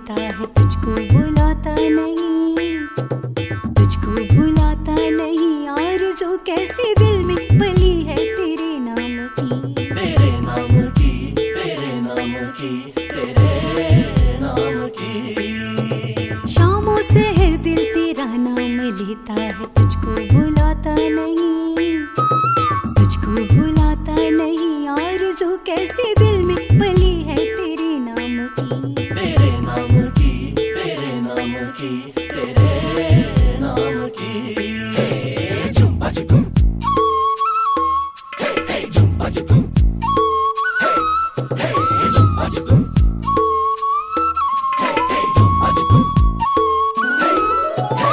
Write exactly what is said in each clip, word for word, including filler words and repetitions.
लेता है, तुझको भुलाता नहीं, तुझको भुलाता नहीं। आरज़ू कैसी दिल में पली है तेरे नाम की, तेरे नाम की, तेरे नाम की, तेरे नाम की। शामों से है दिल तेरा नाम लेता है, तुझको भुलाता नहीं, तुझको भुलाता नहीं। आरज़ू कैसी दिल में पली है तेरे नाम की, तेरे नाम की, तेरे नाम की, तेरे नाम की। हे झुम्बा झुकुम, हे हे झुम्बा झुकुम, हे हे झुम्बा झुकुम, हे हे झुम्बा झुकुम, हे हे।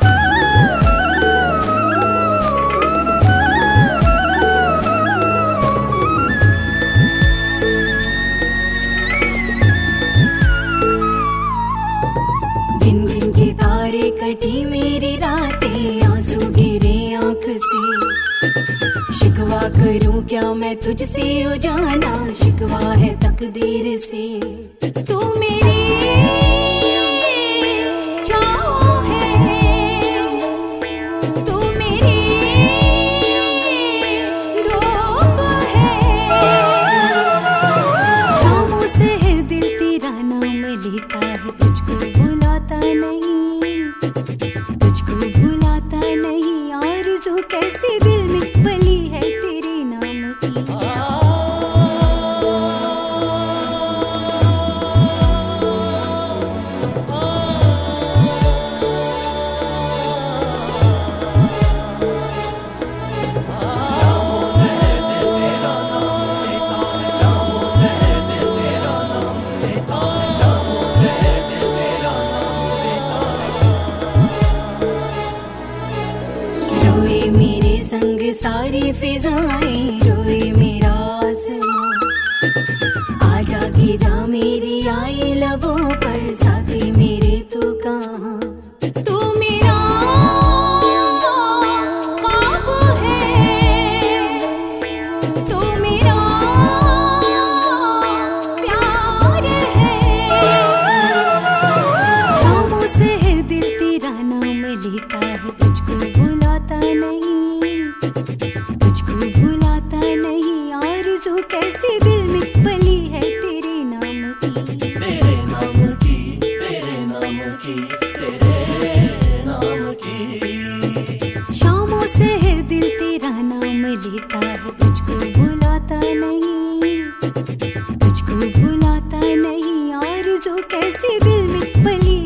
गिन गिन के तारे कटी मेरी रातें, आंसू गिरे आंख से। शिकवा करूं क्या मैं तुझसे ओ जाना, शिकवा है तकदीर से। तू मेरी चाहो है, तू मेरी धूप है। शामों से है दिल तेरा नाम लेता है, तुझको भुलाता नहीं, तुझको भुलाता नहीं। आरज़ू कैसी दिल में पली है तेरे नाम की, रोए मेरे संग सारी फिजाएं, रोए मेरा आसमां। आजा के जा मेरी आई लबों पर, साथी मेरे तू कहाँ। तू मेरा ख्वाब है, तू मेरा प्यार है। शामों से है दिल तेरा नाम लेता है, तुझको भुलाता नहीं, तुझको भुलाता नहीं। आरज़ू कैसी दिल में पली है तेरे नाम की, तेरे नाम की, तेरे नाम की, तेरे नाम की। शामों से है दिल तेरा नाम लेता है, तुझको भुलाता नहीं, तुझको भुलाता नहीं। आरज़ू कैसी दिल में पली